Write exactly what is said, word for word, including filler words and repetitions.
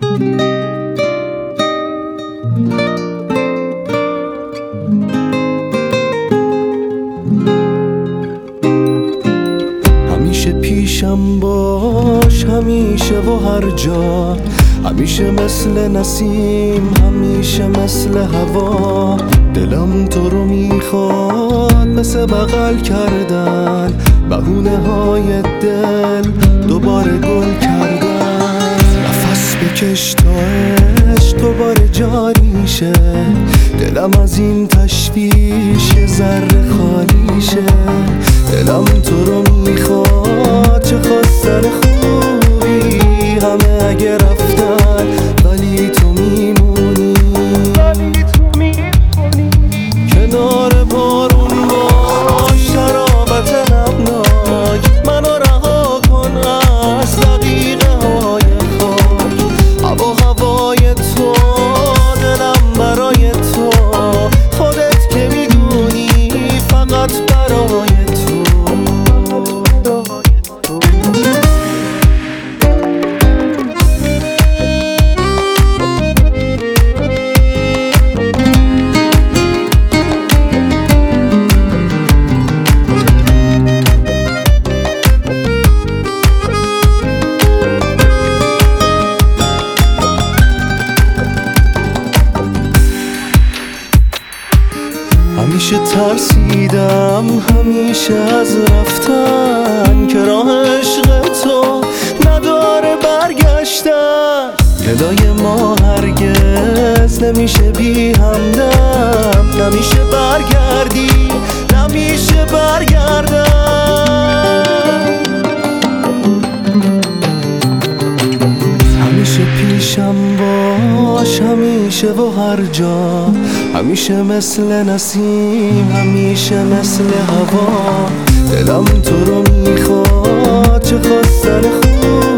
همیشه پیشم باش، همیشه و هر جا، همیشه مثل نسیم، همیشه مثل هوا. دلم تو رو میخواد مثل بغل کردن، بهونه های دل دوباره گل کردن. نفس بکش تا عشق دوباره جاری شه، دلم از این تشویش یه ذره خالی شه. دلم تو رو میخواد، چه خواستن خوبی همه اگه رفتن، ولی تو میمونی کنار بارون باش. شرابت نبناک منو رها کن از دقیقه های خاک. هوا هوای تو، دلم برای تو، خودت که میدونی فقط برای تو. همیشه ترسیدم همیشه از رفتن، که راه عشق تو نداره برگشتن. دلای ما هرگز نمیشه بی همدم، نمیشه برگردی، نمیشه برگردم. همیشه پیشم باش، همیشه و هر جا، همیشه مثل نسیم، همیشه مثل هوا. دلم تو رو میخواد، چه خواستن خوب